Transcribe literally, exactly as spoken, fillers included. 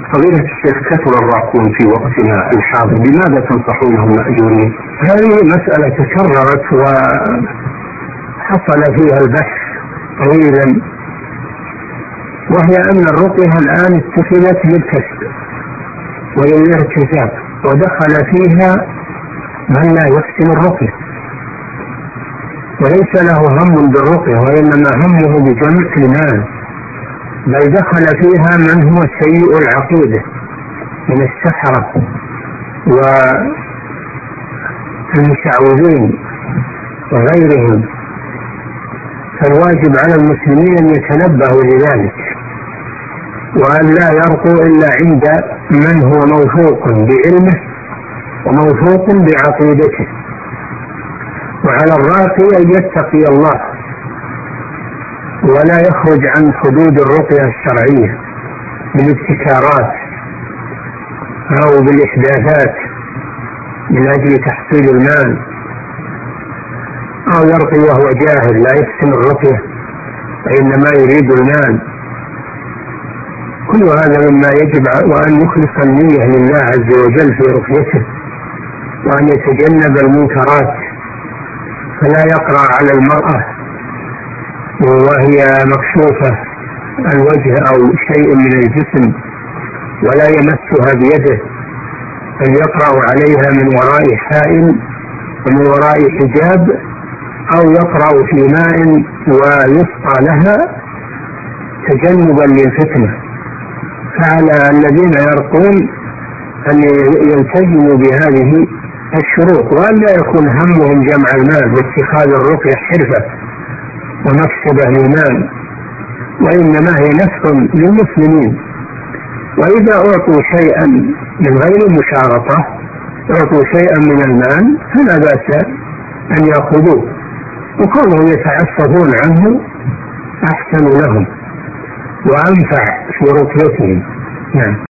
فضيلة الشيخ، كثر الراقون في وقتنا الحاضر، بماذا تنصحونهم مأجورين؟ هذه مسألة تكررت وحصل فيها البحث طويلا، وهي أن الرقية الآن اتخذت للكسب وللارتزاق، ودخل فيها من لا يحسن الرقية وليس له هم بالرقية وإنما همه بجمع المال، بل دخل فيها من هو سيء العقيدة من السحرة والمشعوذين وغيرهم. فالواجب على المسلمين أن يتنبهوا لذلك، وأن لا يرقوا إلا عند من هو موثوق بعلمه وموثوق بعقيدته. وعلى الراقي أن يتقي الله ولا يخرج عن حدود الرقية الشرعية بالابتكارات أو بالإحداثات من أجل تحصيل المال، أو يرقي وهو جاهل لا يحسن الرقية وإنما يريد المال. كل هذا مما يجب، وأن يخلص النية لله عز وجل في رقيته، وأن يتجنب المنكرات، فلا يقرأ على المرأة وهي مكشوفة الوجه أو شيء من الجسم ولا يمسها بيده، بل يقرأ عليها من وراء حائل ومن وراء حجاب، أو يقرأ في ماء ويسقى لها تجنبا للفتنة. فعلى الذين يرقون أن يلتزموا بهذه الشروط، وأن لا يكون همهم جمع المال واتخاذ الرقية حرفة ومكسبة للمال، وإنما هي نفع للمسلمين. وإذا أعطوا شيئا من غير مشارطة، أعطوا شيئا من المال، فلا بأس أن يأخذوه، وكونهم يتعففون عنه أحسن لهم وأنفع في رقيتهم. نعم.